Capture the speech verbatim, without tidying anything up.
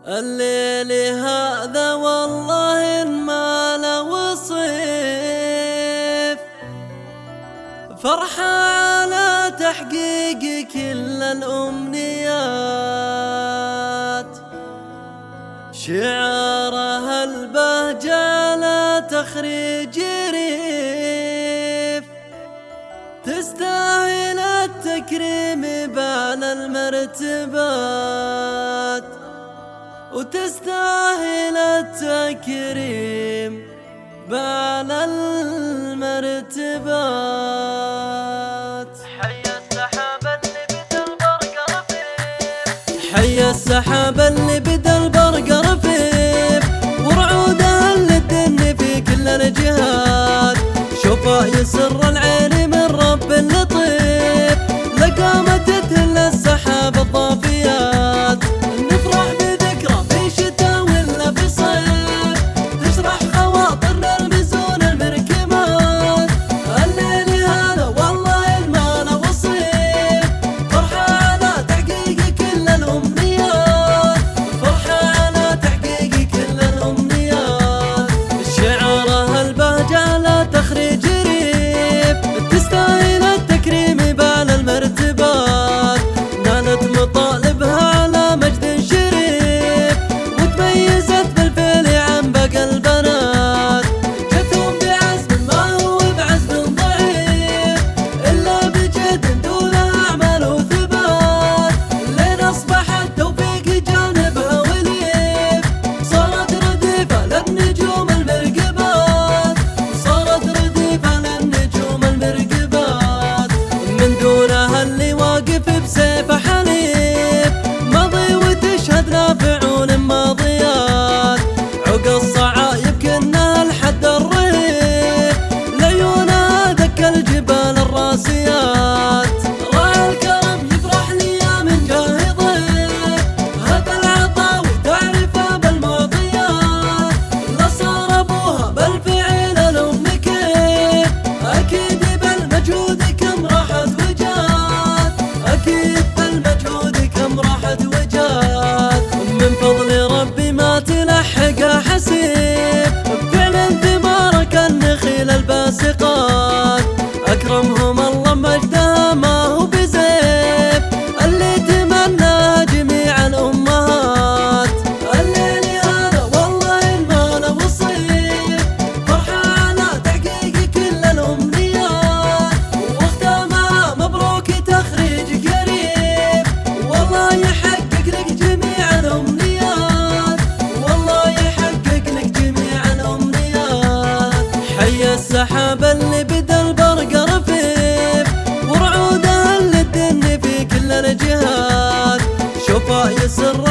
الليل هذا والله ما له وصيف، فرحة على تحقيق كل الأمنيات، شعارها البهجة لا تخريج ريف، تستاهل التكريم بأعلى المرتبات، وتستاهل التكريم بأعلى المرتبات. حي السحاب اللي بدا البرق رفيف، حي السحاب اللي بدا البرق رفيف، ورعودها اللي تدني في كل الجهات، شوفه يسر العين من رب لطيف، لقامة تهل السحاب الضافيات، نفرح بذكرى في شتاء ولا في صيف، تشرح خواطرنا المزون المركبات، الليل هذا والله ما له وصيف، فرحة على تحقيق كل الأمنيات، فرحة على تحقيق كل الأمنيات، شعارها البهجة لا تخريج ريف، تستاهل التكريم بأعلى المرتبات، نالت مطالبها على مجد شريف، وتميزت بالفعل عن باقي البنات، جتهم بعزم ما هو بعزم ضعيف، إلا بجهد دونه أعمال وثبات، لين أصبح التوفيق جانبها وليف، صارت رديفة للنجوم المرقبات، صارت رديفة للنجوم المرقبات، من دونها اللي واقف بسيفه حليف، ماضي وتشهد له فعول ماضيات، عقى الصعايب كنها الحد الرهيب، لعيونها دك الجبال الراسيات، راعي الكرم يفرح لي من جاه ضيف، هذا العطاء وتعرفه بالمعطيات، لا صار ابوها بالفعل الام كيف، اكيد بالمجهود كم راحت وجات، اكيد بالمجهود كم راحت وجات، من فضل ربي ما تلحقها حسيب، بفعل ثمارك النخيل الباسقات، اكرمهم الله مجدها ما هو بزيف، اللي تمناها جميع الامهات، الليل هذا والله ما له وصيف، فرحة على تحقيق كل الامنيات، واختامها مبروك تخريج قريب، والله يحقق لك جميع الامنيات، والله يحقق لك جميع الامنيات. حي السحاب اللي بدا البرق رفيف، ورعودها اللي تدني في كل الجهات، شوفه يسر